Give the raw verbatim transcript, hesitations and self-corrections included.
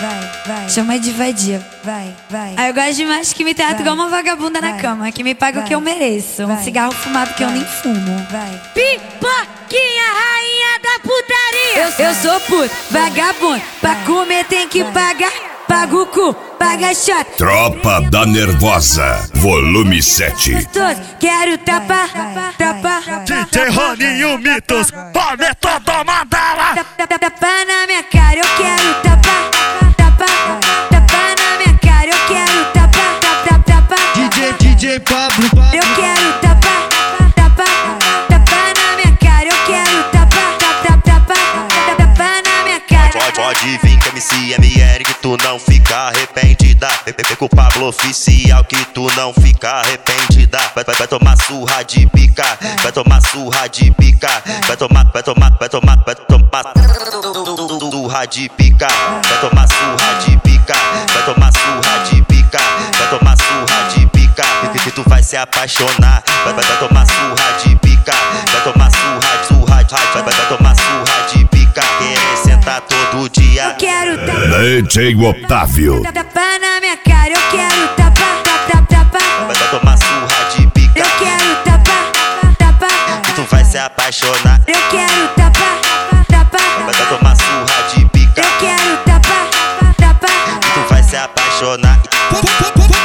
vai, vai. Chama de vadia, vai, vai. Aí eu gosto de mais que me trata igual uma vagabunda vai, na cama, que me paga vai, o que eu mereço. Vai, um cigarro fumado que vai, eu nem fumo. Vai. Pipoquinha, rainha da putaria. Eu, eu sou puto, vagabundo. Pra comer tem que pagar. Paga o cu, paga shot. Tropa da Nervosa, volume sete. Quero tapar, tapar. D J Roninho Mitos, Palmeta da Mandala. Tapa na minha cara, eu quero tapar, tapar. Tapa na minha cara, eu quero tapar, tapar, tapar. D J, D J Pablo, eu quero tapar, tapar. Tapa na minha cara, eu quero tapar, tapar, tapar. Tapa na minha cara. Pode, pode vir que M C M R que tu não fica arrependida. Vem com o Pablo oficial que tu não fica arrependida. Vai, vai, vai tomar surra de pica, vai tomar surra de pica, vai tomar, vai tomar, vai tomar, vai tomar surra de pica, vai tomar surra de pica, vai tomar surra de pica, vai tomar surra de pica, que tu vai se apaixonar. Vai, vai, vai tomar surra de pica, vai tomar surra, surra, vai, vai, vai tomar surra de pica, querer sentar todo dia. Eu quero tapar. D J Otávio. Tapa na minha cara, eu quero tapar, tapar, tapar. Vai, vai tomar surra de pica, eu quero tapar, tapar. que tu vai se apaixonar. Eu quero tapar, tapar. Vai, vai tomar surra de pica, eu quero tapar, tapar. que tu vai se apaixonar.